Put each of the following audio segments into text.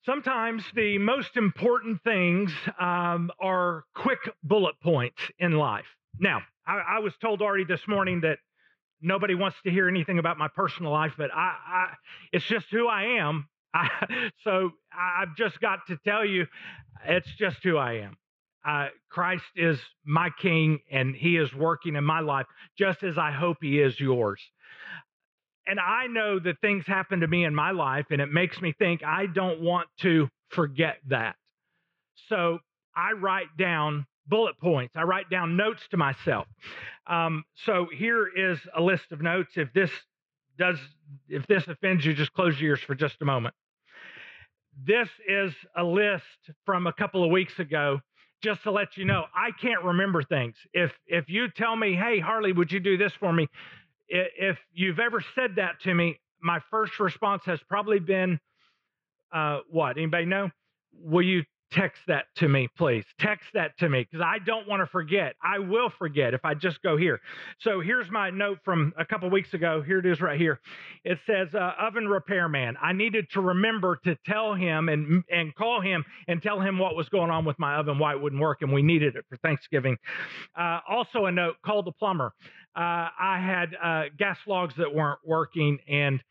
Sometimes the most important things are quick bullet points in life. Now, I was told already this morning that nobody wants to hear anything about my personal life, but it's just who I am. I've just got to tell you, it's just who I am. Christ is my King, and He is working in my life just as I hope He is yours. And I know that things happen to me in my life, and it makes me think I don't want to forget that. So I write down bullet points. I write down notes to myself. So here is a list of notes. If this offends you, just close your ears for just a moment. This is a list from a couple of weeks ago, just to let you know I can't remember things. If you tell me, hey, Harley, would you do this for me? If you've ever said that to me, my first response has probably been, what? Anybody know? Will you text that to me, please? Text that to me, because I don't want to forget. I will forget if I just go here. So here's my note from a couple weeks ago. Here it is right here. It says, oven repairman. I needed to remember to tell him and call him and tell him what was going on with my oven, why it wouldn't work, and we needed it for Thanksgiving. Also a note, call the plumber. I had gas logs that weren't working, and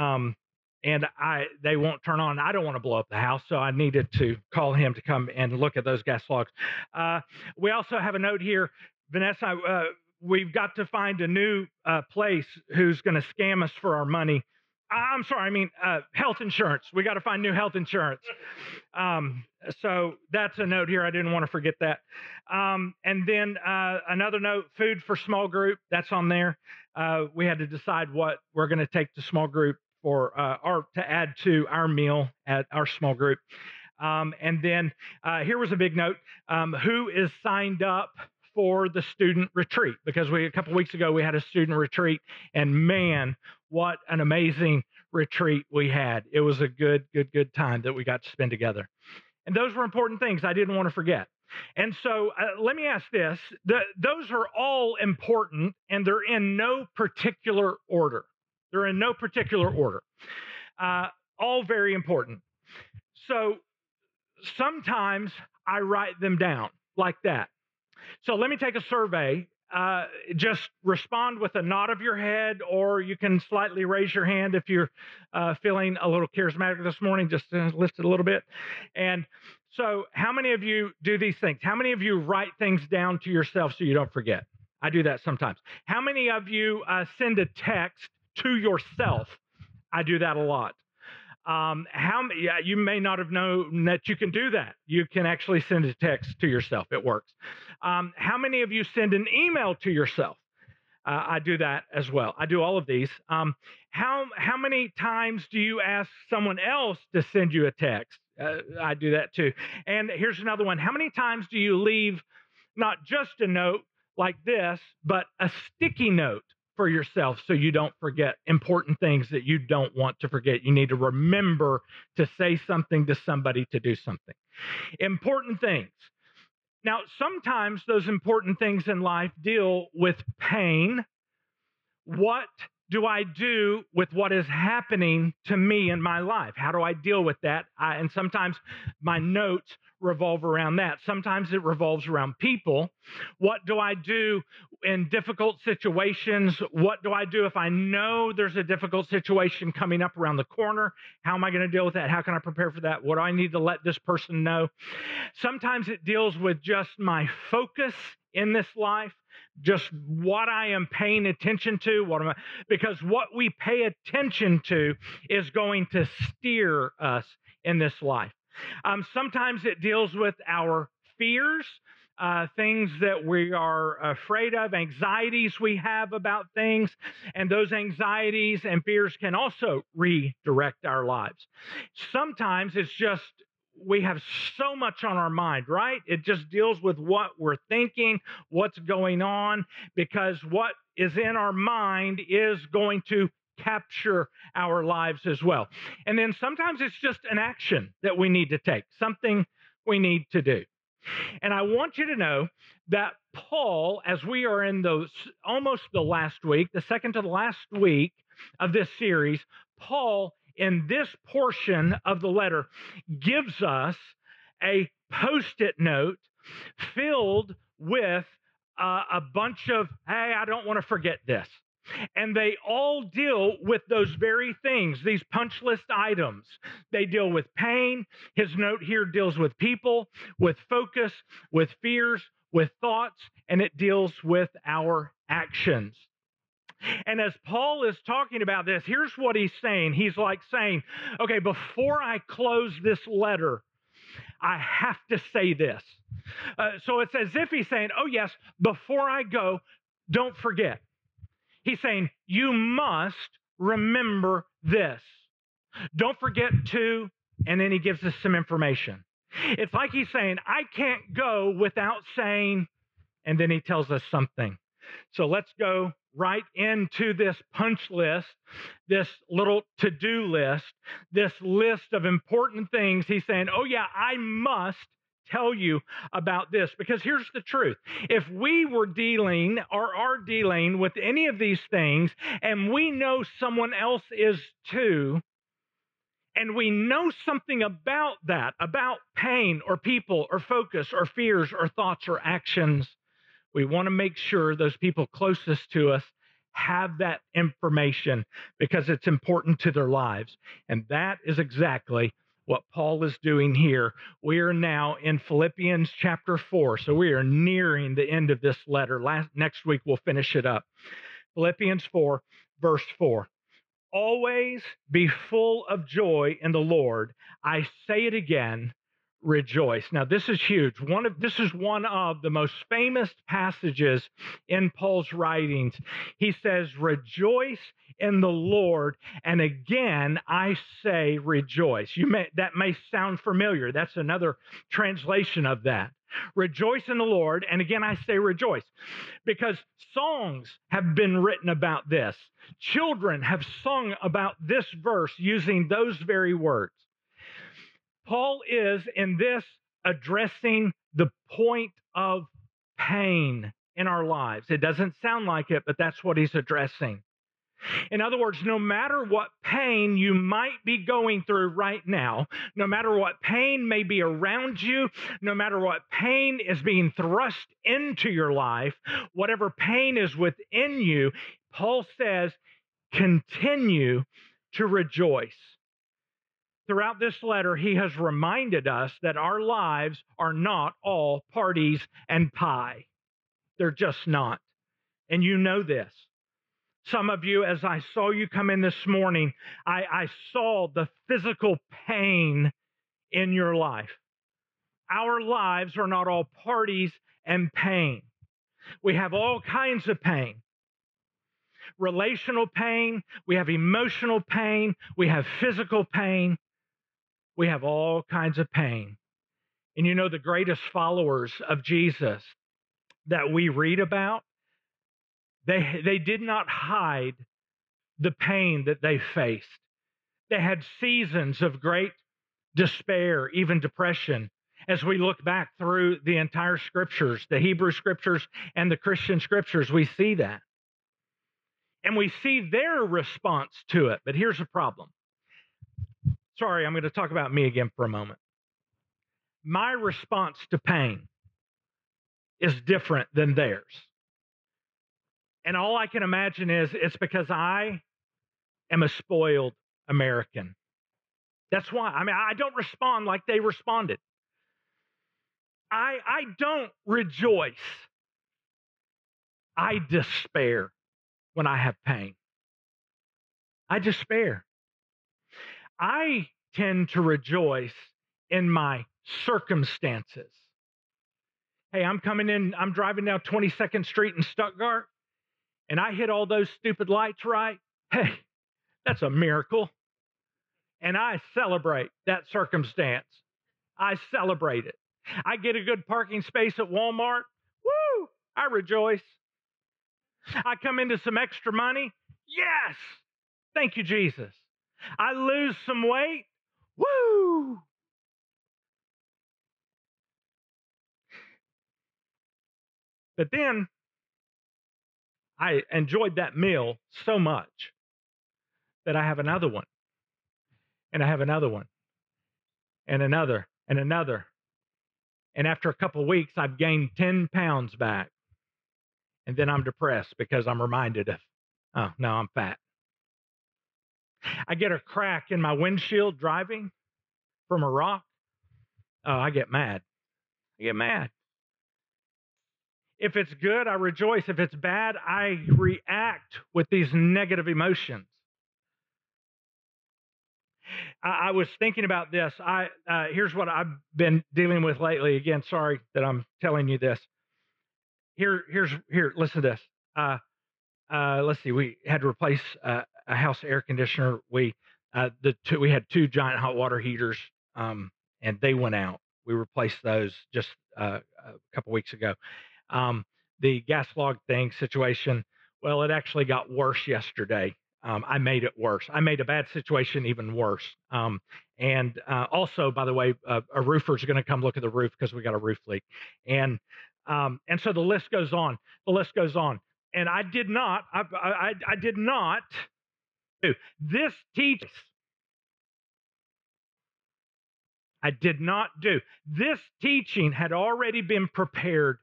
they won't turn on. I don't want to blow up the house, so I needed to call him to come and look at those gas logs. We also have a note here, Vanessa. We've got to find a new place who's going to scam us for our money. I'm sorry, I mean health insurance. We got to find new health insurance. So that's a note here. I didn't want to forget that. And then another note, food for small group. That's on there. We had to decide what we're going to take to small group for or to add to our meal at our small group. And then here was a big note. Who is signed up for the student retreat? Because a couple weeks ago we had a student retreat, and man, what an amazing retreat we had. It was a good time that we got to spend together. And those were important things I didn't want to forget. And so let me ask this. Those are all important, and they're in no particular order. They're in no particular order. All very important. So sometimes I write them down like that. So let me take a survey. Just respond with a nod of your head, or you can slightly raise your hand if you're feeling a little charismatic this morning. Just lift it a little bit. And so how many of you do these things? How many of you write things down to yourself so you don't forget? I do that sometimes. How many of you send a text to yourself? I do that a lot. You may not have known that you can do that. You can actually send a text to yourself. It works. How many of you send an email to yourself? I do that as well. I do all of these. How many times do you ask someone else to send you a text? I do that too. And here's another one. How many times do you leave not just a note like this, but a sticky note for yourself so you don't forget important things that you don't want to forget? You need to remember to say something to somebody, to do something. Important things. Now, sometimes those important things in life deal with pain. What do I do with what is happening to me in my life? How do I deal with that? And sometimes my notes revolve around that. Sometimes it revolves around people. What do I do in difficult situations? What do I do if I know there's a difficult situation coming up around the corner? How am I going to deal with that? How can I prepare for that? What do I need to let this person know? Sometimes it deals with just my focus in this life, just what I am paying attention to, because what we pay attention to is going to steer us in this life. Sometimes it deals with our fears, things that we are afraid of, anxieties we have about things, and those anxieties and fears can also redirect our lives. Sometimes it's just we have so much on our mind, right? It just deals with what we're thinking, what's going on, because what is in our mind is going to capture our lives as well. And then sometimes it's just an action that we need to take, something we need to do. And I want you to know that Paul, as we are in almost the last week, the second to the last week of this series, Paul in this portion of the letter gives us a post-it note filled with a bunch of, hey, I don't want to forget this. And they all deal with those very things, these punch list items. They deal with pain. His note here deals with people, with focus, with fears, with thoughts, and it deals with our actions. And as Paul is talking about this, here's what he's saying. He's like saying, okay, before I close this letter, I have to say this. So it's as if he's saying, oh, yes, before I go, don't forget. He's saying, you must remember this. Don't forget to, and then he gives us some information. It's like he's saying, I can't go without saying, and then he tells us something. So let's go right into this punch list, this little to-do list, this list of important things. He's saying, oh yeah, I must tell you about this, because here's the truth. If we were dealing or are dealing with any of these things, and we know someone else is too, and we know something about that, about pain or people or focus or fears or thoughts or actions, we want to make sure those people closest to us have that information because it's important to their lives. And that is exactly what Paul is doing here. We are now in Philippians chapter 4. So we are nearing the end of this letter. Next week, we'll finish it up. Philippians 4, verse 4. Always be full of joy in the Lord. I say it again, rejoice. Now, this is huge. This is one of the most famous passages in Paul's writings. He says, rejoice in the Lord. And again, I say rejoice. That may sound familiar. That's another translation of that. Rejoice in the Lord. And again, I say rejoice, because songs have been written about this. Children have sung about this verse using those very words. Paul is in this addressing the point of pain in our lives. It doesn't sound like it, but that's what he's addressing. In other words, no matter what pain you might be going through right now, no matter what pain may be around you, no matter what pain is being thrust into your life, whatever pain is within you, Paul says, continue to rejoice. Throughout this letter, he has reminded us that our lives are not all parties and pie. They're just not. And you know this. Some of you, as I saw you come in this morning, I saw the physical pain in your life. Our lives are not all parties and pain. We have all kinds of pain. Relational pain, we have emotional pain, we have physical pain, we have all kinds of pain. And you know, the greatest followers of Jesus that we read about, they did not hide the pain that they faced. They had seasons of great despair, even depression. As we look back through the entire scriptures, the Hebrew scriptures and the Christian scriptures, we see that. And we see their response to it. But here's the problem. Sorry, I'm going to talk about me again for a moment. My response to pain is different than theirs. And all I can imagine is it's because I am a spoiled American. That's why. I mean, I don't respond like they responded. I don't rejoice. I despair when I have pain. I despair. I tend to rejoice in my circumstances. Hey, I'm driving down 22nd Street in Stuttgart, and I hit all those stupid lights right. Hey, that's a miracle. And I celebrate that circumstance. I celebrate it. I get a good parking space at Walmart. Woo! I rejoice. I come into some extra money. Yes! Thank you, Jesus. I lose some weight. Woo! But then I enjoyed that meal so much that I have another one. And I have another one and another and another. And after a couple of weeks, I've gained 10 pounds back. And then I'm depressed because I'm reminded of, oh, no, I'm fat. I get a crack in my windshield driving from a rock. Oh, I get mad. I get mad. If it's good, I rejoice. If it's bad, I react with these negative emotions. I was thinking about this. Here's what I've been dealing with lately. Again, sorry that I'm telling you this. Here. Listen to this. Let's see. We had to replace a house air conditioner. We had two giant hot water heaters, and they went out. We replaced those just a couple weeks ago. The gas log situation. Well, it actually got worse yesterday. I made it worse. I made a bad situation even worse. And also, by the way, a roofer's going to come look at the roof because we got a roof leak. And so the list goes on. The list goes on. And I did not do this teaching. I did not do. This teaching had already been prepared.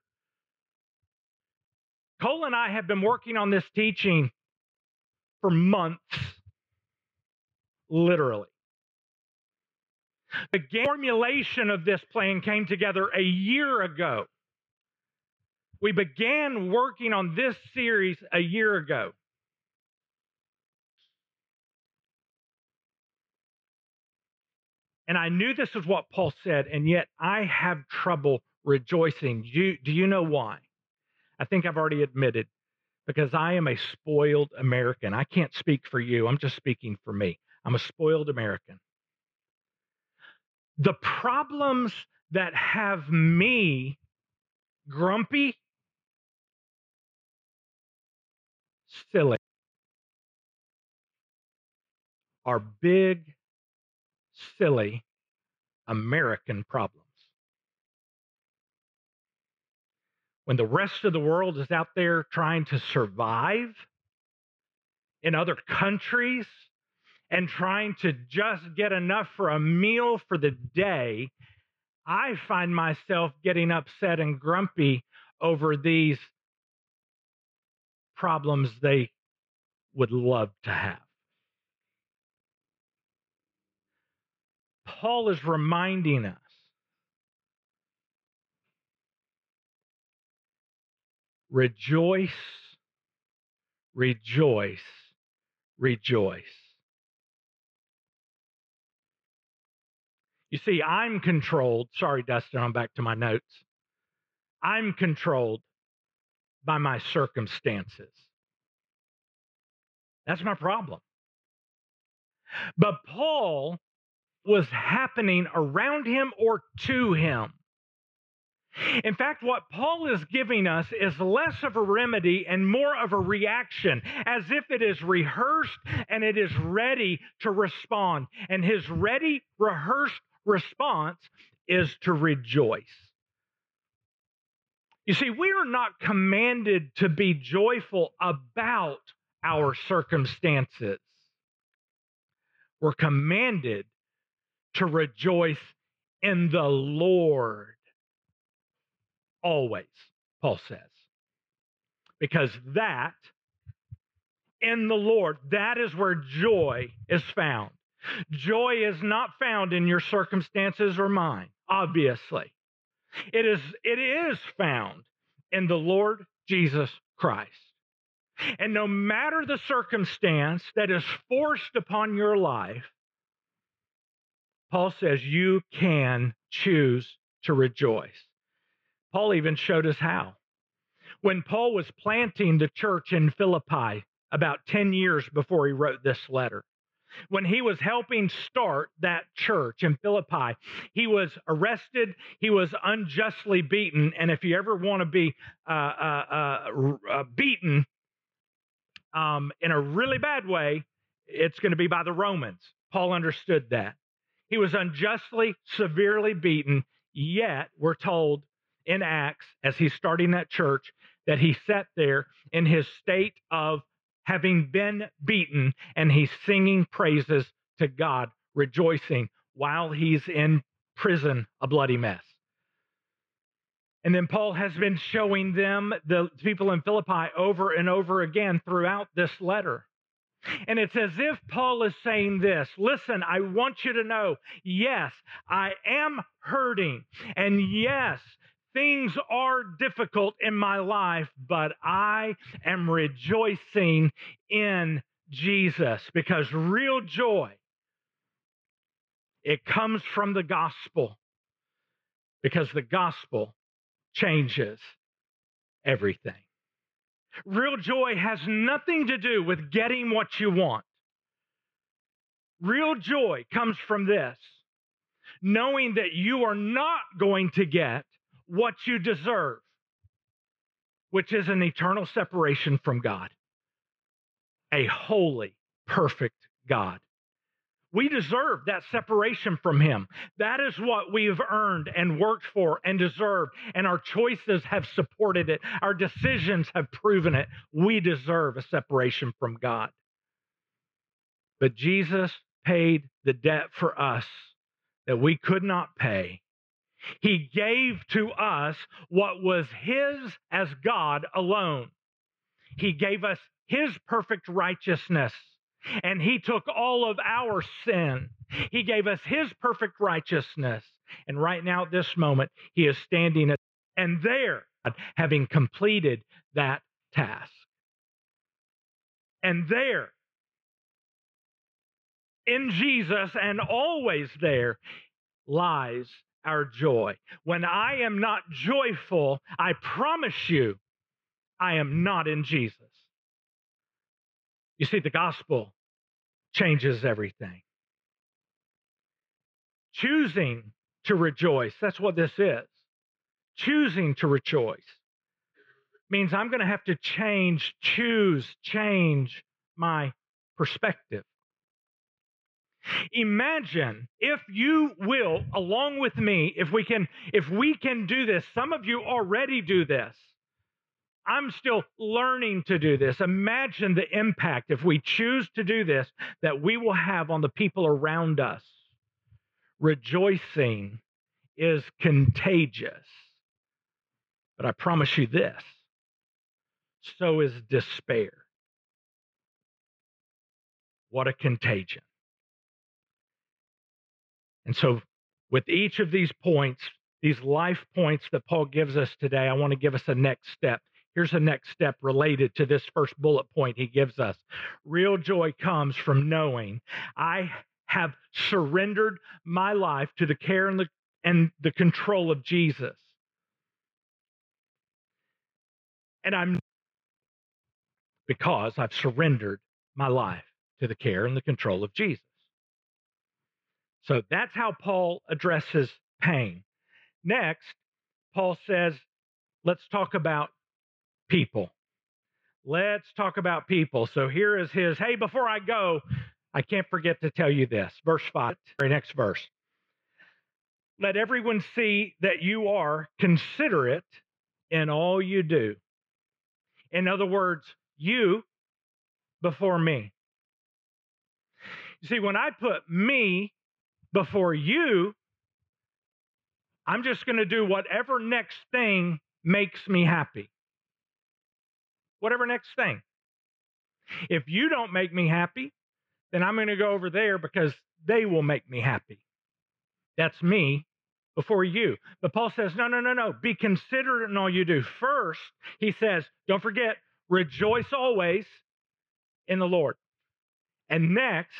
Cole and I have been working on this teaching for months, literally. The formulation of this plan came together a year ago. We began working on this series a year ago. And I knew this is what Paul said, and yet I have trouble rejoicing. Do you know why? I think I've already admitted, because I am a spoiled American. I can't speak for you. I'm just speaking for me. I'm a spoiled American. The problems that have me grumpy, silly, are big, silly American problems. When the rest of the world is out there trying to survive in other countries and trying to just get enough for a meal for the day, I find myself getting upset and grumpy over these problems they would love to have. Paul is reminding us, rejoice, rejoice, rejoice. You see, I'm controlled. Sorry, Dustin, I'm back to my notes. I'm controlled by my circumstances. That's my problem. But Paul was happening around him or to him. In fact, what Paul is giving us is less of a remedy and more of a reaction, as if it is rehearsed and it is ready to respond. And his ready, rehearsed response is to rejoice. You see, we are not commanded to be joyful about our circumstances. We're commanded to rejoice in the Lord. Always, Paul says. Because that, in the Lord, that is where joy is found. Joy is not found in your circumstances or mine, obviously. It is found in the Lord Jesus Christ. And no matter the circumstance that is forced upon your life, Paul says you can choose to rejoice. Paul even showed us how. When Paul was planting the church in Philippi about 10 years before he wrote this letter, when he was helping start that church in Philippi, he was arrested, he was unjustly beaten, and if you ever want to be beaten in a really bad way, it's going to be by the Romans. Paul understood that. He was unjustly, severely beaten, yet we're told in Acts, as he's starting that church, that he sat there in his state of having been beaten, and he's singing praises to God rejoicing while he's in prison, a bloody mess. And then Paul has been showing them, the people in Philippi, over and over again throughout this letter. And it's as if Paul is saying this: listen, I want you to know, yes, I am hurting. And yes, things are difficult in my life, but I am rejoicing in Jesus, because real joy, it comes from the gospel, because the gospel changes everything. Real joy has nothing to do with getting what you want. Real joy comes from this: knowing that you are not going to get what you deserve, which is an eternal separation from God, a holy, perfect God. We deserve that separation from Him. That is what we've earned and worked for and deserved, and our choices have supported it. Our decisions have proven it. We deserve a separation from God. But Jesus paid the debt for us that we could not pay. He gave to us what was His as God alone. He gave us His perfect righteousness, and He took all of our sin. He gave us His perfect righteousness. And right now, at this moment, He is standing at, and there, having completed that task. And there, in Jesus, and always there, lies our joy. When I am not joyful, I promise you, I am not in Jesus. You see, the gospel changes everything. Choosing to rejoice, that's what this is. Choosing to rejoice means I'm going to have to change my perspective. Imagine, if you will, along with me, if we can do this. Some of you already do this. I'm still learning to do this. Imagine the impact, if we choose to do this, that we will have on the people around us. Rejoicing is contagious. But I promise you this: so is despair. What a contagion. And so, with each of these points, these life points that Paul gives us today, I want to give us a next step. Here's a next step related to this first bullet point he gives us. Real joy comes from knowing I have surrendered my life to the care and the control of Jesus. And because I've surrendered my life to the care and the control of Jesus. So that's how Paul addresses pain. Next, Paul says, let's talk about people. Let's talk about people. So here is his, hey, before I go, I can't forget to tell you this. Verse 5, very next verse. Let everyone see that you are considerate in all you do. In other words, you before me. You see, when I put me before you, I'm just going to do whatever next thing makes me happy. Whatever next thing. If you don't make me happy, then I'm going to go over there because they will make me happy. That's me before you. But Paul says, no. Be considerate in all you do. First, he says, don't forget, rejoice always in the Lord. And next,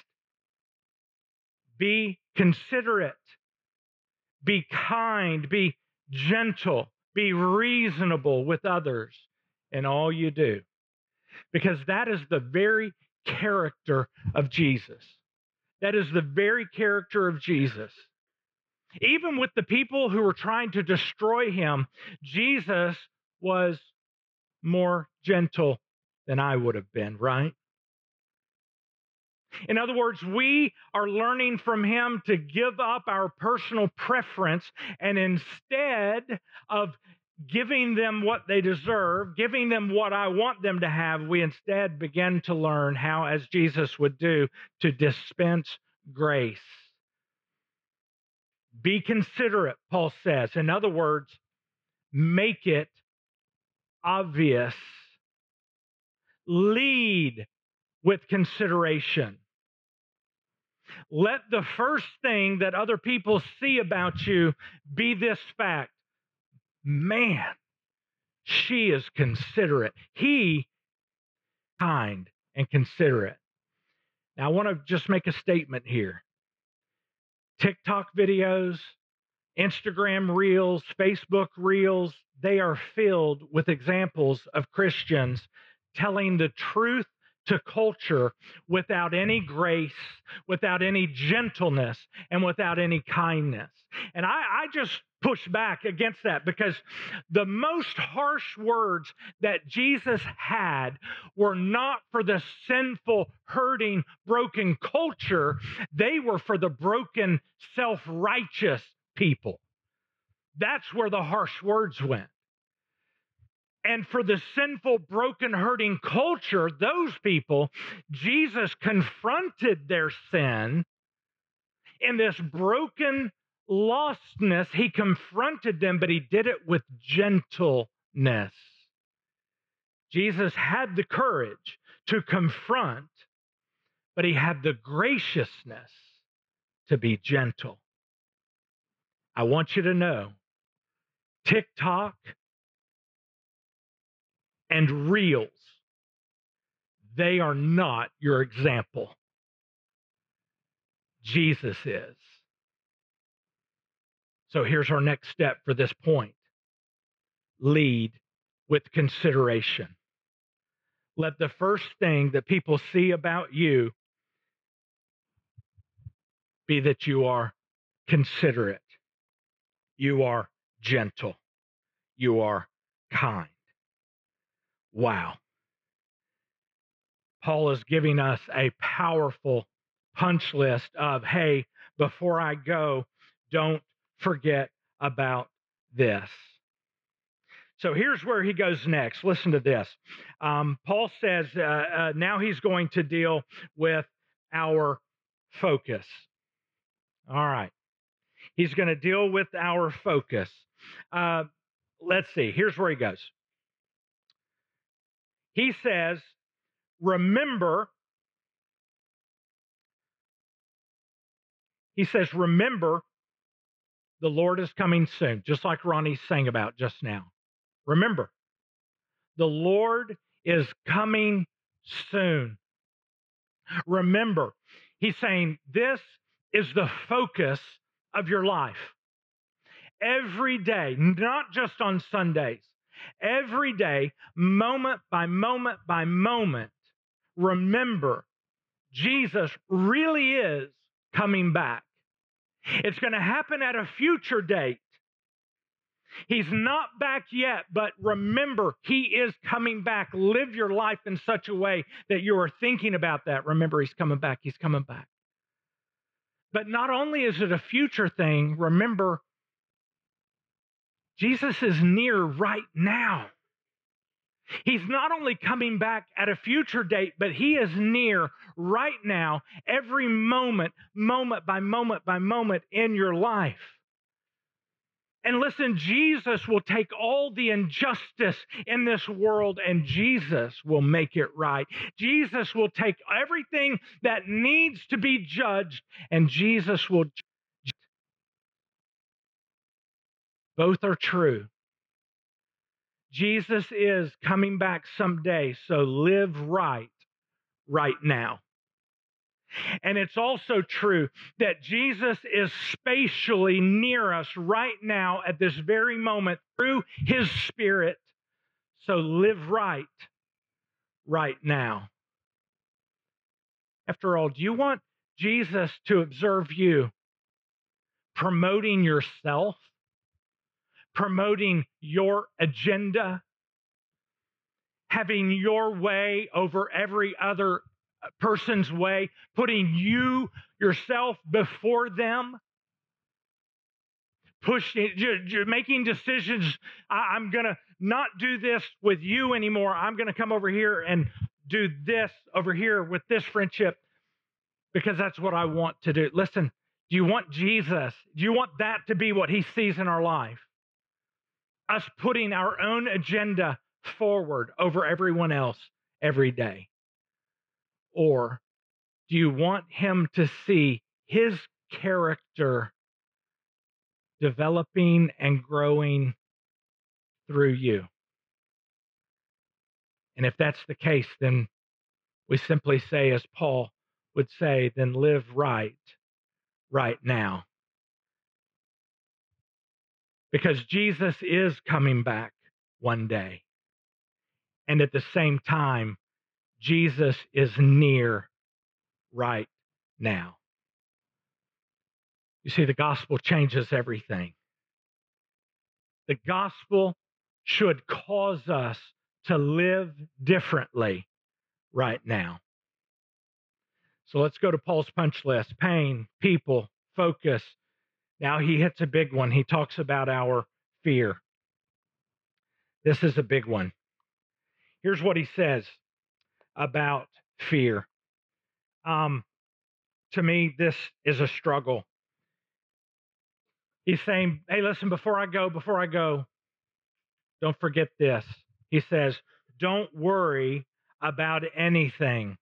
be considerate. Be kind. Be gentle. Be reasonable with others in all you do. Because that is the very character of Jesus. That is the very character of Jesus. Even with the people who were trying to destroy him, Jesus was more gentle than I would have been, right? In other words, we are learning from him to give up our personal preference, and instead of giving them what they deserve, giving them what I want them to have, we instead begin to learn how, as Jesus would do, to dispense grace. Be considerate, Paul says. In other words, make it obvious. Lead with consideration. Let the first thing that other people see about you be this fact. Man, she is considerate. He kind and considerate. Now, I want to just make a statement here. TikTok videos, Instagram Reels, Facebook Reels, they are filled with examples of Christians telling the truth to culture without any grace, without any gentleness, and without any kindness. And I just push back against that, because the most harsh words that Jesus had were not for the sinful, hurting, broken culture. They were for the broken, self-righteous people. That's where the harsh words went. And for the sinful, broken, hurting culture, those people, Jesus confronted their sin in this broken lostness. He confronted them, but he did it with gentleness. Jesus had the courage to confront, but he had the graciousness to be gentle. I want you to know, TikTok and Reels, they are not your example. Jesus is. So here's our next step for this point. Lead with consideration. Let the first thing that people see about you be that you are considerate, you are gentle, you are kind. Wow. Paul is giving us a powerful punch list of, hey, before I go, don't forget about this. So here's where he goes next. Listen to this. Paul says now he's going to deal with our focus. All right. He's going to deal with our focus. Let's see. Here's where he goes. He says, remember, the Lord is coming soon, just like Ronnie sang about just now. Remember, the Lord is coming soon. Remember, he's saying this is the focus of your life. Every day, not just on Sundays, every day, moment by moment by moment, remember, Jesus really is coming back. It's going to happen at a future date. He's not back yet, but remember, he is coming back. Live your life in such a way that you are thinking about that. Remember, he's coming back. He's coming back. But not only is it a future thing, remember, Jesus is near right now. He's not only coming back at a future date, but he is near right now, every moment, moment by moment by moment in your life. And listen, Jesus will take all the injustice in this world and Jesus will make it right. Jesus will take everything that needs to be judged and Jesus will judge. Both are true. Jesus is coming back someday, so live right now. And it's also true that Jesus is spatially near us right now at this very moment through his Spirit. So live right now. After all, do you want Jesus to observe you promoting yourself, promoting your agenda, having your way over every other person's way, putting yourself before them, pushing, making decisions? I'm going to not do this with you anymore. I'm going to come over here and do this over here with this friendship because that's what I want to do. Listen, Do you want Jesus? Do you want that to be what he sees in our life? Us putting our own agenda forward over everyone else every day? Or do you want him to see his character developing and growing through you? And if that's the case, then we simply say, as Paul would say, then live right now. Because Jesus is coming back one day. And at the same time, Jesus is near right now. You see, the gospel changes everything. The gospel should cause us to live differently right now. So let's go to Paul's punch list: pain, people, focus. Now he hits a big one. He talks about our fear. This is a big one. Here's what he says about fear. To me, this is a struggle. He's saying, hey, listen, before I go, don't forget this. He says, don't worry about anything.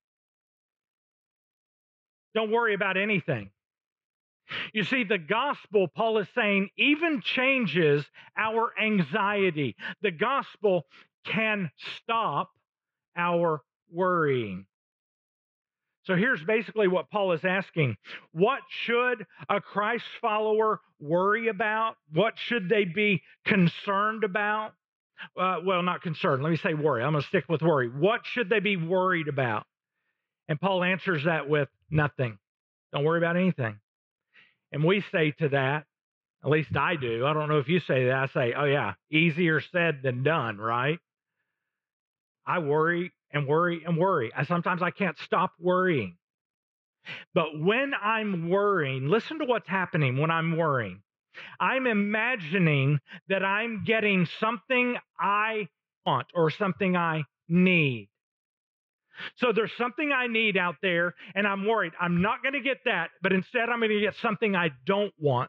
Don't worry about anything. You see, the gospel, Paul is saying, even changes our anxiety. The gospel can stop our worrying. So here's basically what Paul is asking. What should a Christ follower worry about? What should they be concerned about? Well, not concerned. Let me say worry. I'm going to stick with worry. What should they be worried about? And Paul answers that with nothing. Don't worry about anything. And we say to that, at least I do. I don't know if you say that. I say, oh, yeah, easier said than done, right? I worry and worry and worry. Sometimes I can't stop worrying. But when I'm worrying, listen to what's happening when I'm worrying. I'm imagining that I'm getting something I want or something I need. So there's something I need out there, and I'm worried. I'm not going to get that, but instead I'm going to get something I don't want.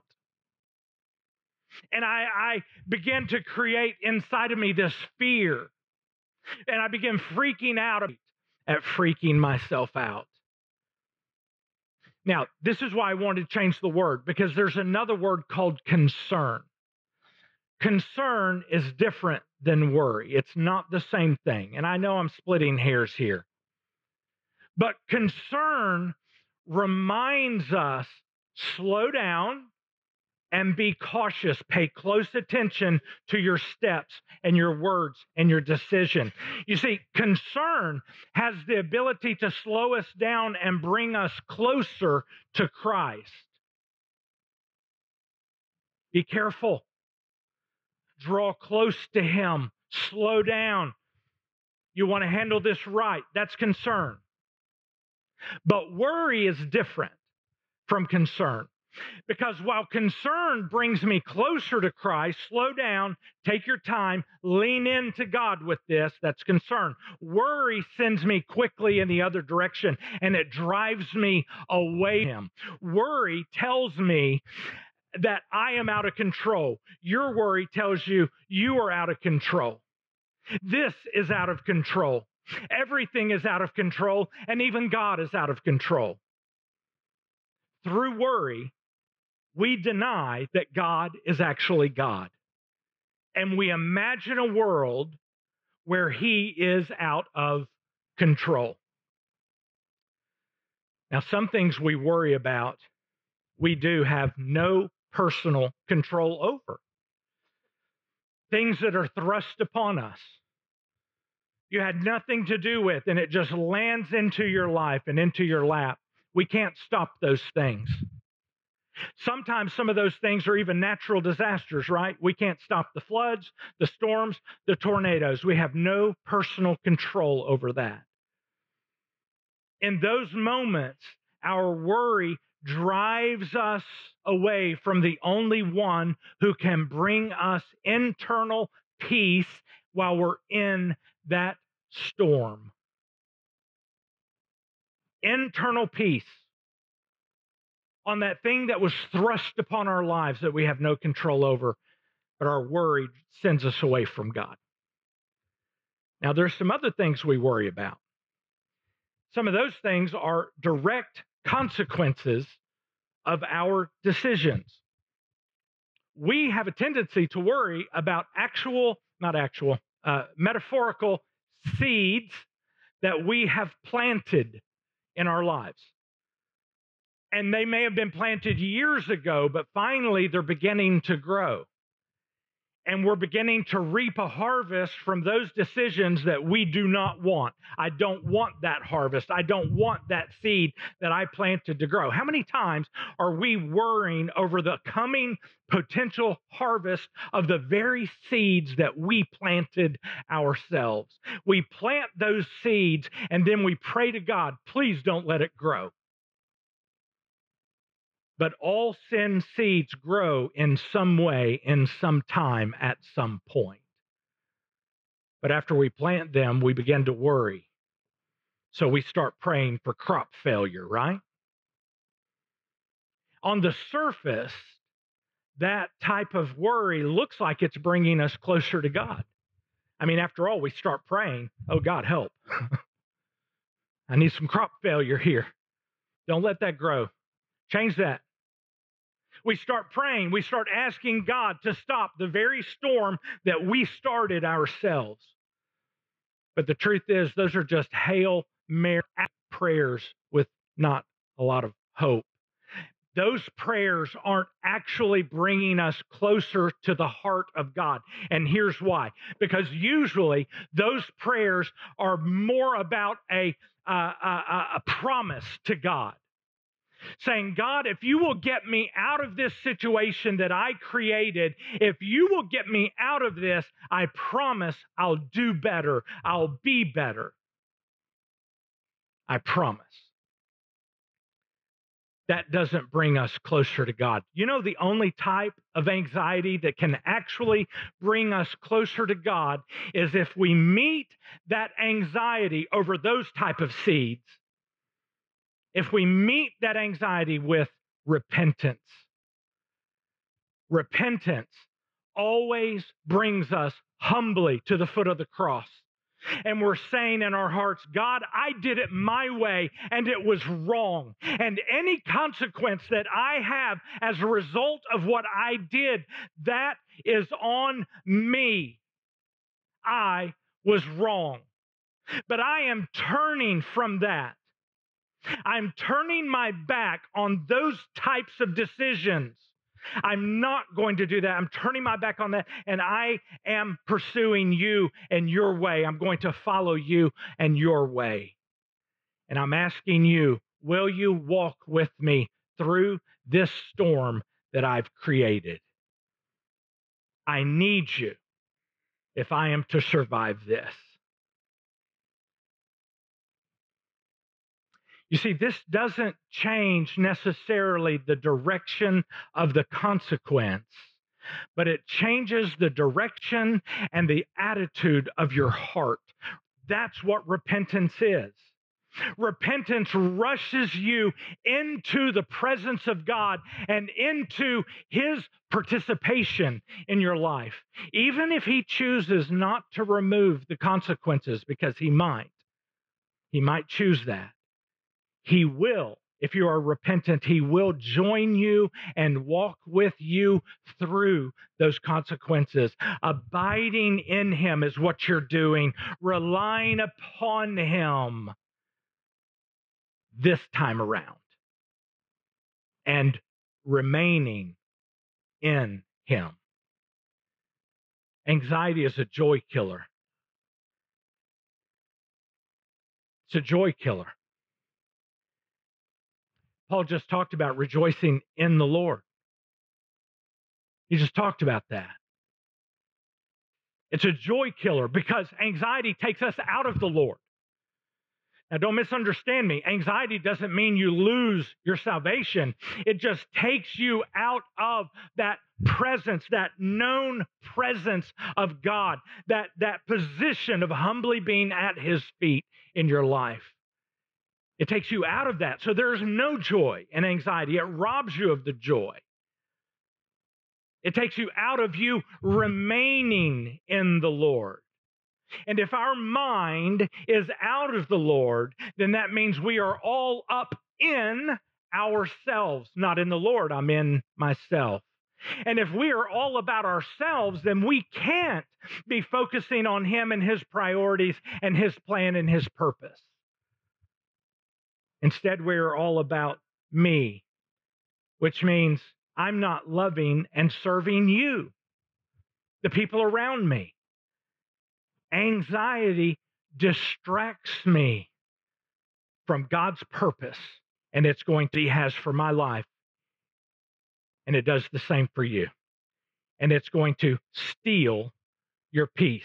And I begin to create inside of me this fear. And I begin freaking out at freaking myself out. Now, this is why I wanted to change the word, because there's another word called concern. Concern is different than worry. It's not the same thing. And I know I'm splitting hairs here. But concern reminds us, slow down and be cautious. Pay close attention to your steps and your words and your decision. You see, concern has the ability to slow us down and bring us closer to Christ. Be careful. Draw close to him. Slow down. You want to handle this right. That's concern. But worry is different from concern. Because while concern brings me closer to Christ, slow down, take your time, lean into God with this, that's concern. Worry sends me quickly in the other direction, and it drives me away from him. Worry tells me that I am out of control. Your worry tells you you are out of control. This is out of control. Everything is out of control, and even God is out of control. Through worry, we deny that God is actually God. And we imagine a world where he is out of control. Now, some things we worry about, we do have no personal control over. Things that are thrust upon us, you had nothing to do with, and it just lands into your life and into your lap. We can't stop those things. Sometimes some of those things are even natural disasters, right? We can't stop the floods, the storms, the tornadoes. We have no personal control over that. In those moments, our worry drives us away from the only one who can bring us internal peace while we're in that storm. Internal peace. on that thing that was thrust upon our lives that we have no control over, but our worry sends us away from God. Now, there's some other things we worry about. Some of those things are direct consequences of our decisions. We have a tendency to worry about metaphorical seeds that we have planted in our lives. And they may have been planted years ago, but finally they're beginning to grow. And we're beginning to reap a harvest from those decisions that we do not want. I don't want that harvest. I don't want that seed that I planted to grow. How many times are we worrying over the coming potential harvest of the very seeds that we planted ourselves? We plant those seeds and then we pray to God, please don't let it grow. But all sin seeds grow in some way, in some time, at some point. But after we plant them, we begin to worry. So we start praying for crop failure, right? On the surface, that type of worry looks like it's bringing us closer to God. I mean, after all, we start praying, oh, God, help. I need some crop failure here. Don't let that grow. Change that. We start praying. We start asking God to stop the very storm that we started ourselves. But the truth is, those are just Hail Mary prayers with not a lot of hope. Those prayers aren't actually bringing us closer to the heart of God. And here's why. Because usually those prayers are more about a promise to God. Saying, God, if you will get me out of this situation that I created, if you will get me out of this, I promise I'll do better. I'll be better. I promise. That doesn't bring us closer to God. You know, the only type of anxiety that can actually bring us closer to God is if we meet that anxiety over those type of seeds. If we meet that anxiety with repentance. Repentance always brings us humbly to the foot of the cross. And we're saying in our hearts, God, I did it my way and it was wrong. And any consequence that I have as a result of what I did, that is on me. I was wrong. But I am turning from that. I'm turning my back on those types of decisions. I'm not going to do that. I'm turning my back on that, and I am pursuing you and your way. I'm going to follow you and your way. And I'm asking you, will you walk with me through this storm that I've created? I need you if I am to survive this. You see, this doesn't change necessarily the direction of the consequence, but it changes the direction and the attitude of your heart. That's what repentance is. Repentance rushes you into the presence of God and into His participation in your life, even if He chooses not to remove the consequences, because He might. He might choose that. He will, if you are repentant, He will join you and walk with you through those consequences. Abiding in Him is what you're doing, relying upon Him this time around, and remaining in Him. Anxiety is a joy killer. It's a joy killer. Paul just talked about rejoicing in the Lord. He just talked about that. It's a joy killer because anxiety takes us out of the Lord. Now, don't misunderstand me. Anxiety doesn't mean you lose your salvation. It just takes you out of that presence, that known presence of God, that position of humbly being at His feet in your life. It takes you out of that. So there's no joy in anxiety. It robs you of the joy. It takes you out of you remaining in the Lord. And if our mind is out of the Lord, then that means we are all up in ourselves, not in the Lord. I'm in myself. And if we are all about ourselves, then we can't be focusing on Him and His priorities and His plan and His purpose. Instead, we are all about me, which means I'm not loving and serving you, the people around me. Anxiety distracts me from God's purpose, and it's going to He has for my life. And it does the same for you. And it's going to steal your peace.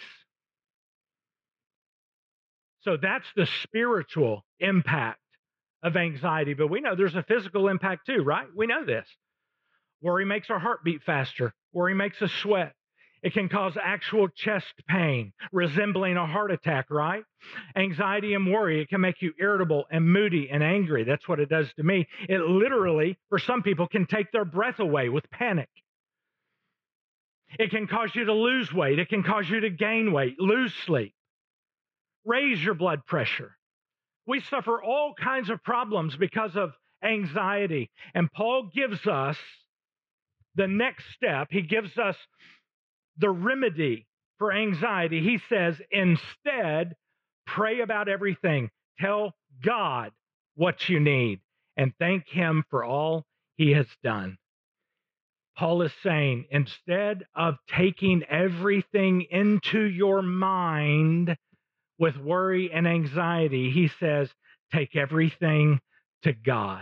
So that's the spiritual impact of anxiety. But we know there's a physical impact too, right? We know this. Worry makes our heart beat faster. Worry makes us sweat. It can cause actual chest pain, resembling a heart attack, right? Anxiety and worry, it can make you irritable and moody and angry. That's what it does to me. It literally, for some people, can take their breath away with panic. It can cause you to lose weight. It can cause you to gain weight, lose sleep, raise your blood pressure. We suffer all kinds of problems because of anxiety. And Paul gives us the next step. He gives us the remedy for anxiety. He says, instead, pray about everything. Tell God what you need and thank Him for all He has done. Paul is saying, instead of taking everything into your mind with worry and anxiety, he says, take everything to God.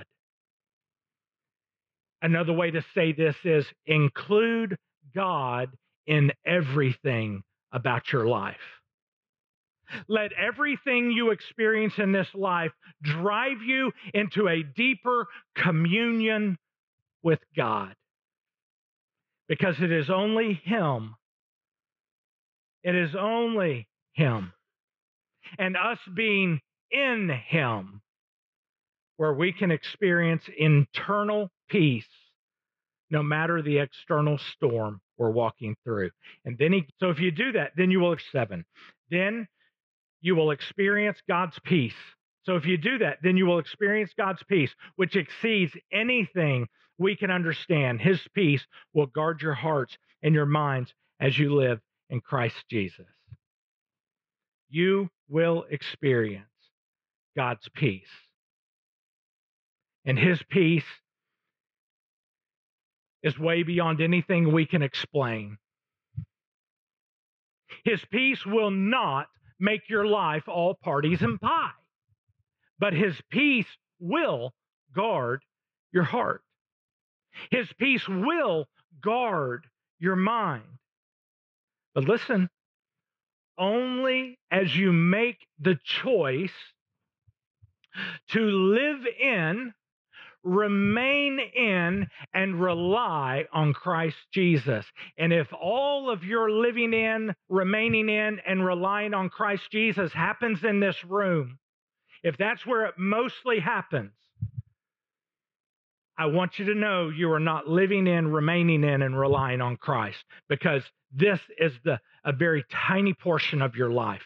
Another way to say this is include God in everything about your life. Let everything you experience in this life drive you into a deeper communion with God. Because it is only Him. It is only Him. And us being in Him where we can experience internal peace no matter the external storm we're walking through. And then so if you do that, then you will, 7, then you will experience God's peace. So if you do that, then you will experience God's peace, which exceeds anything we can understand. His peace will guard your hearts and your minds as you live in Christ Jesus. You will experience God's peace. And His peace is way beyond anything we can explain. His peace will not make your life all parties and pie, but His peace will guard your heart. His peace will guard your mind. But listen, only as you make the choice to live in, remain in, and rely on Christ Jesus. And if all of your living in, remaining in, and relying on Christ Jesus happens in this room, if that's where it mostly happens, I want you to know you are not living in, remaining in, and relying on Christ, because this is a very tiny portion of your life.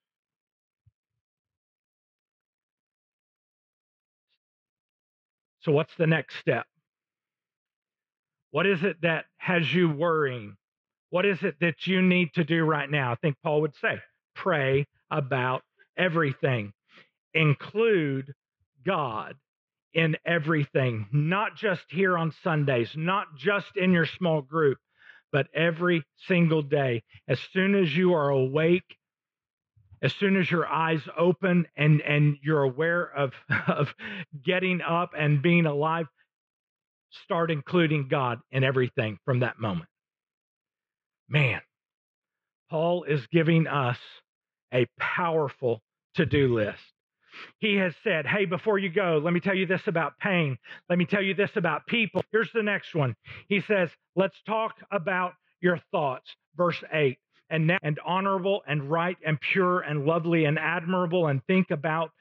So what's the next step? What is it that has you worrying? What is it that you need to do right now? I think Paul would say, pray about everything. Include God in everything, not just here on Sundays, not just in your small group, but every single day. As soon as you are awake, as soon as your eyes open and you're aware of getting up and being alive, start including God in everything from that moment. Man, Paul is giving us a powerful to-do list. He has said, hey, before you go, let me tell you this about pain. Let me tell you this about people. Here's the next one. He says, let's talk about your thoughts. Verse 8, and honorable and right and pure and lovely and admirable, and think about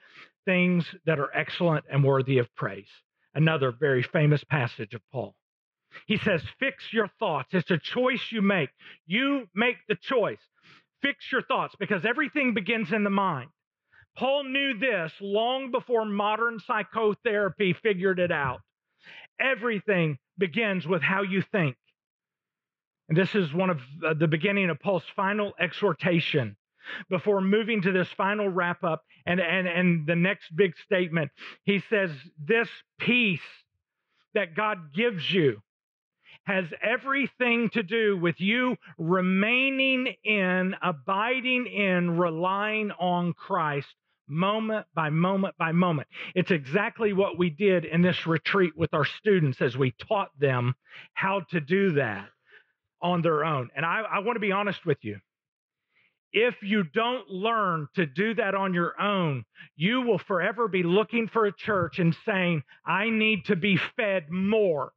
things that are excellent and worthy of praise. Another very famous passage of Paul. He says, fix your thoughts. It's a choice you make. You make the choice. Fix your thoughts, because everything begins in the mind. Paul knew this long before modern psychotherapy figured it out. Everything begins with how you think. And this is one of the beginning of Paul's final exhortation before moving to this final wrap up and the next big statement. He says, this peace that God gives you has everything to do with you remaining in, abiding in, relying on Christ moment by moment by moment. It's exactly what we did in this retreat with our students as we taught them how to do that on their own. And I want to be honest with you. If you don't learn to do that on your own, you will forever be looking for a church and saying, I need to be fed more.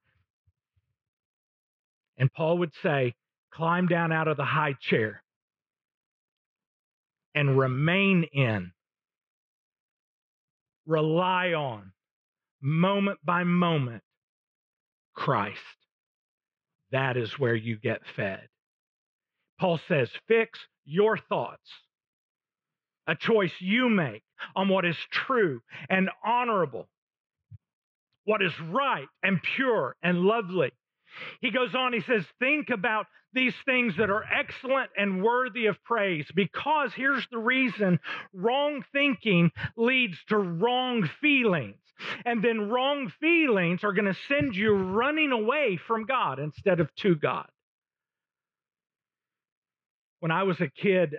And Paul would say, climb down out of the high chair and remain in, rely on, moment by moment, Christ. That is where you get fed. Paul says, fix your thoughts, a choice you make on what is true and honorable, what is right and pure and lovely. He goes on, he says, think about these things that are excellent and worthy of praise, because here's the reason: wrong thinking leads to wrong feelings. And then wrong feelings are going to send you running away from God instead of to God. When I was a kid,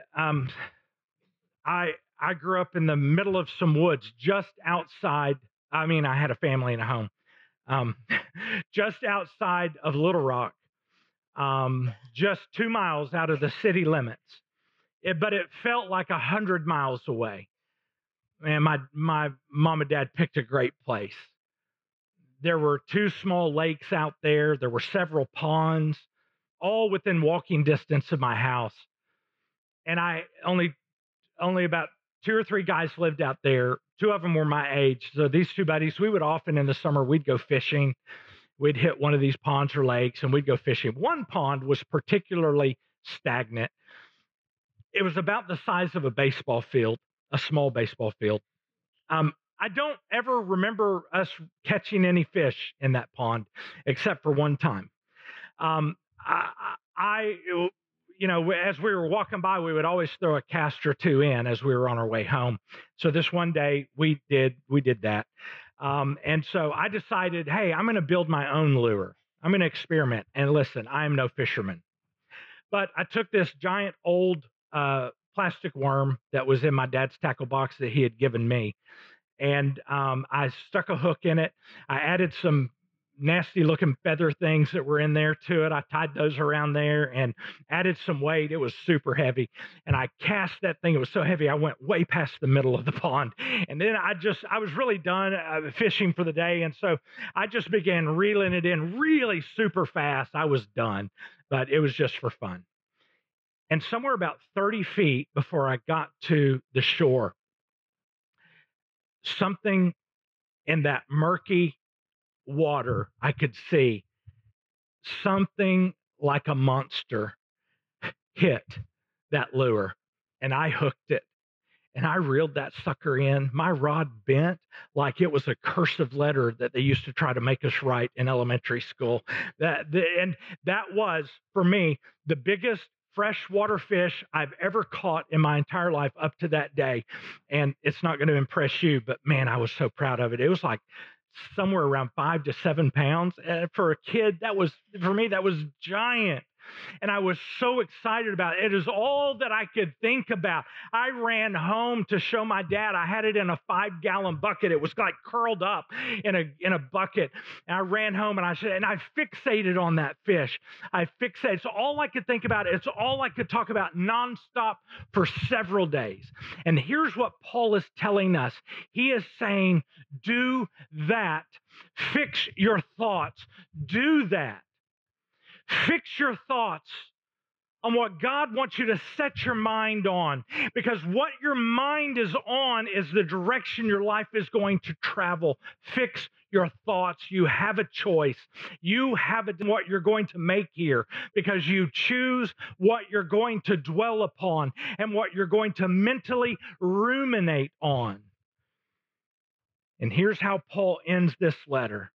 I grew up in the middle of some woods just outside. I had a family and a home. Just outside of Little Rock, just 2 miles out of the city limits. But it felt like 100 miles away. And my mom and dad picked a great place. There were 2 small lakes out there. There were several ponds, all within walking distance of my house. And I only about 2 or 3 guys lived out there. 2 of them were my age. So these 2 buddies, we would often in the summer, we'd go fishing. We'd hit one of these ponds or lakes and we'd go fishing. One pond was particularly stagnant. It was about the size of a baseball field, a small baseball field. I don't ever remember us catching any fish in that pond, except for one time. As we were walking by, we would always throw a cast or 2 in as we were on our way home. So this one day we did that. And so I decided, hey, I'm going to build my own lure. I'm going to experiment. And listen, I am no fisherman. But I took this giant old plastic worm that was in my dad's tackle box that he had given me. And I stuck a hook in it. I added some nasty looking feather things that were in there to it. I tied those around there and added some weight. It was super heavy. And I cast that thing. It was so heavy, I went way past the middle of the pond. And then I was really done fishing for the day. And so I just began reeling it in really super fast. I was done, but it was just for fun. And somewhere about 30 feet before I got to the shore, something in that murky water, I could see something like a monster hit that lure, and I hooked it and I reeled that sucker in. My rod bent like it was a cursive letter that they used to try to make us write in elementary school. And that was, for me, the biggest freshwater fish I've ever caught in my entire life up to that day. And it's not going to impress you, but man, I was so proud of it. It was like somewhere around 5 to 7 pounds. And for a kid, for me, that was giant. And I was so excited about it. It is all that I could think about. I ran home to show my dad. I had it in a 5-gallon bucket. It was like curled up in a bucket. And I ran home and I fixated on that fish. It's all I could think about. It's all I could talk about nonstop for several days. And here's what Paul is telling us. He is saying, do that. Fix your thoughts. Do that. Fix your thoughts on what God wants you to set your mind on. Because what your mind is on is the direction your life is going to travel. Fix your thoughts. You have a choice. You have what you're going to make here, because you choose what you're going to dwell upon and what you're going to mentally ruminate on. And here's how Paul ends this letter.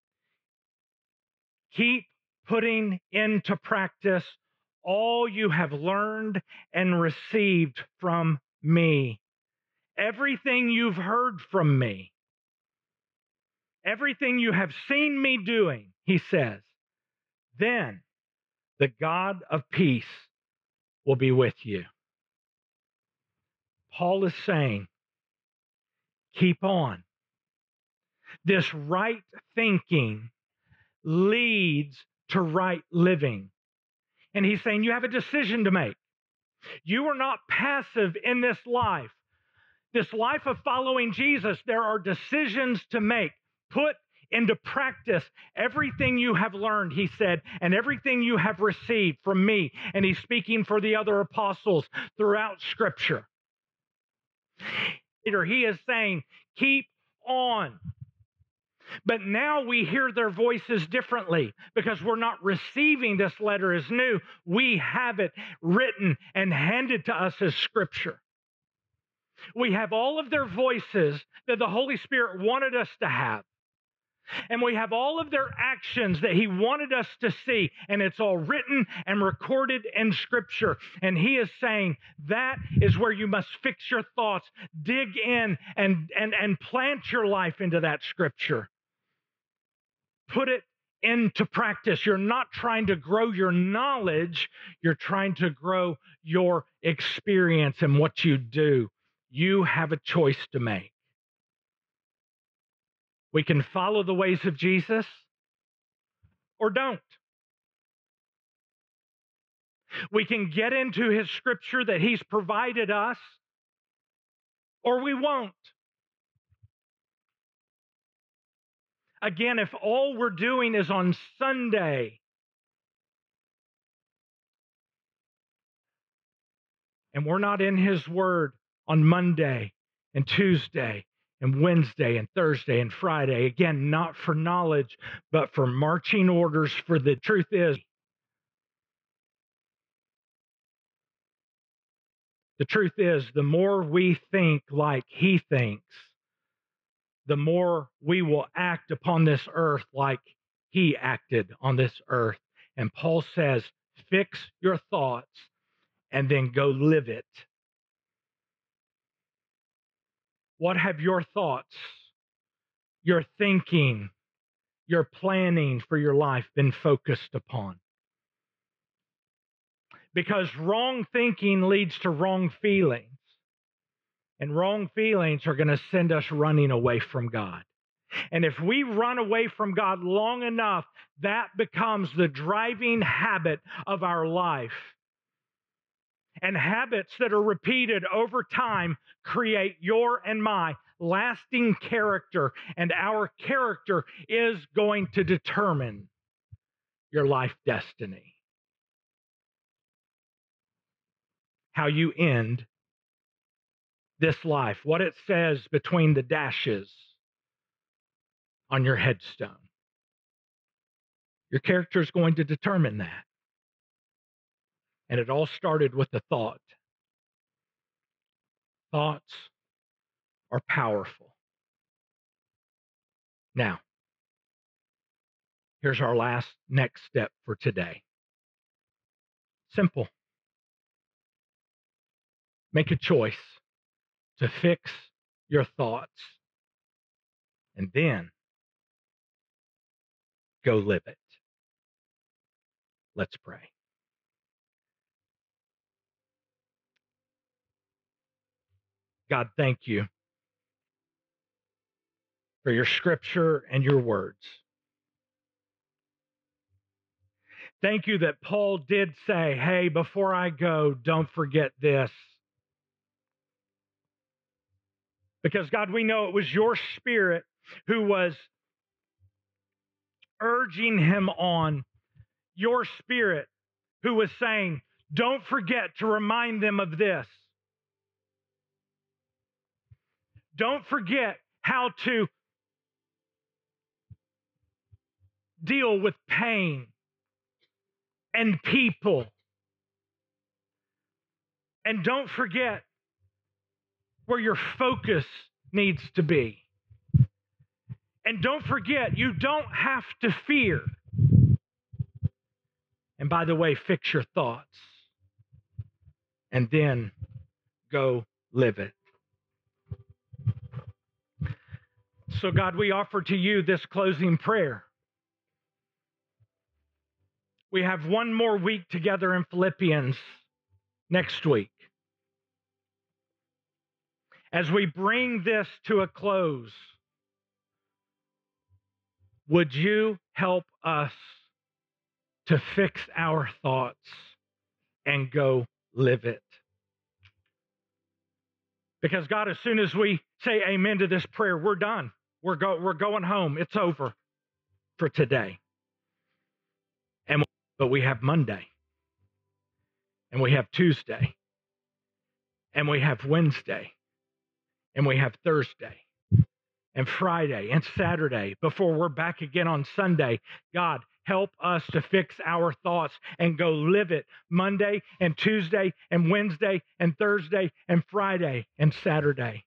Keep putting into practice all you have learned and received from me. Everything you've heard from me. Everything you have seen me doing, he says. Then the God of peace will be with you. Paul is saying, keep on. This right thinking leads to right living. And he's saying you have a decision to make. You are not passive in this life. This life of following Jesus, there are decisions to make. Put into practice everything you have learned, he said, and everything you have received from me. And he's speaking for the other apostles throughout Scripture. He is saying, keep on. But now we hear their voices differently because we're not receiving this letter as new. We have it written and handed to us as Scripture. We have all of their voices that the Holy Spirit wanted us to have. And we have all of their actions that he wanted us to see. And it's all written and recorded in Scripture. And he is saying that is where you must fix your thoughts, dig in and plant your life into that Scripture. Put it into practice. You're not trying to grow your knowledge. You're trying to grow your experience in what you do. You have a choice to make. We can follow the ways of Jesus or don't. We can get into his Scripture that he's provided us, or we won't. Again, if all we're doing is on Sunday and we're not in his word on Monday and Tuesday and Wednesday and Thursday and Friday, again, not for knowledge, but for marching orders, for the truth is, the more we think like he thinks, the more we will act upon this earth like he acted on this earth. And Paul says, fix your thoughts and then go live it. What have your thoughts, your thinking, your planning for your life been focused upon? Because wrong thinking leads to wrong feelings. And wrong feelings are going to send us running away from God. And if we run away from God long enough, that becomes the driving habit of our life. And habits that are repeated over time create your and my lasting character. And our character is going to determine your life destiny. How you end this life, what it says between the dashes on your headstone. Your character is going to determine that. And it all started with a thought. Thoughts are powerful. Now, here's our next step for today. Simple. Make a choice to fix your thoughts and then go live it. Let's pray. God, thank you for your Scripture and your words. Thank you that Paul did say, hey, before I go, don't forget this. Because, God, we know it was your Spirit who was urging him on, your Spirit who was saying, Don't forget to remind them of this. Don't forget how to deal with pain and people. And don't forget where your focus needs to be. And don't forget, you don't have to fear. And by the way, fix your thoughts. And then go live it. So God, we offer to you this closing prayer. We have one more week together in Philippians next week. As we bring this to a close, would you help us to fix our thoughts and go live it? Because God, as soon as we say amen to this prayer, we're done. We're going home. It's over for today. But we have Monday, and we have Tuesday, and we have Wednesday, and we have Thursday, and Friday, and Saturday before we're back again on Sunday. God, help us to fix our thoughts and go live it Monday and Tuesday and Wednesday and Thursday and Friday and Saturday.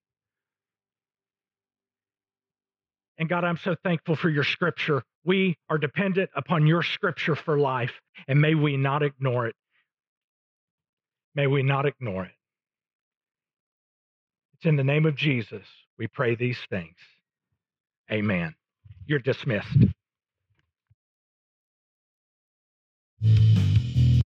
And God, I'm so thankful for your scripture. We are dependent upon your scripture for life, and may we not ignore it. May we not ignore it. It's in the name of Jesus we pray these things. Amen. You're dismissed.